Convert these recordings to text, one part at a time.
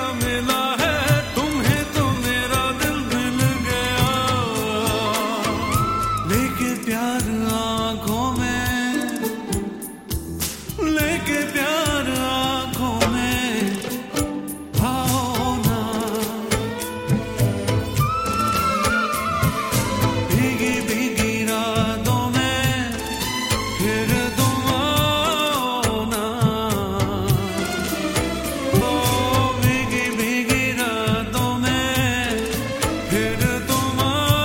मिला है, तुम्हें तो मेरा दिल मिल गया। लेके प्यार आंखों में, लेके प्यार आंखों में आओ ना। भीगी भीगी रातों में फिर तुम आओ ना। ओ भीगी भीगी रातों में फिर तुम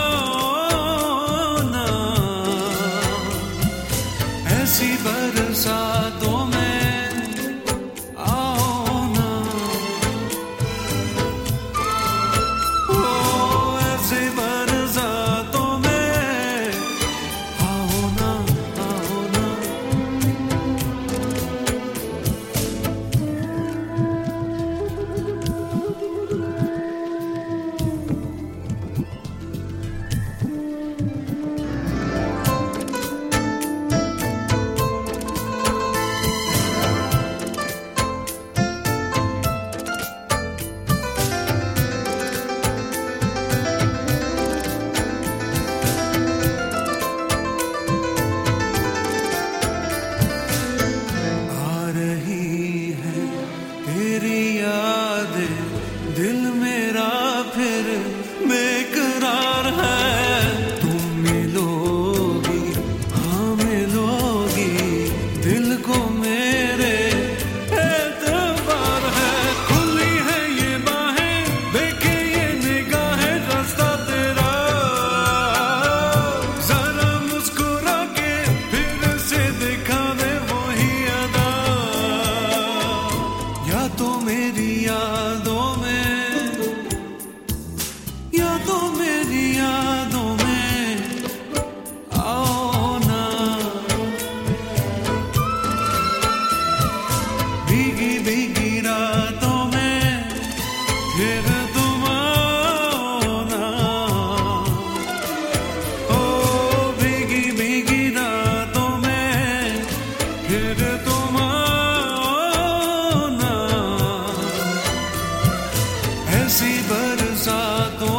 आओ ना। ऐसी बरसातों में आओ ना। ओ ऐसी बरसातों में आओ ना, आओ ना। आ रही है तेरी यादें, दिल मेरा फिर बेकरार है। तुम मिलोगी, हाँ मिलोगी, दिल को मेरे एतबार है। खुली है ये बाहें, देखे ये निगाहें, रास्ता तेरा। जरा मुस्कुरा के फिर से दिखा दे वही अदा। या तो मेरी यादों में, या तो मेरी यादों में आओ ना। भीगी भीगी रातों में फिर तुम आओ ना। ओ भीगी भीगी रातों में फिर तुम आओ ना। ऐसी बरसातों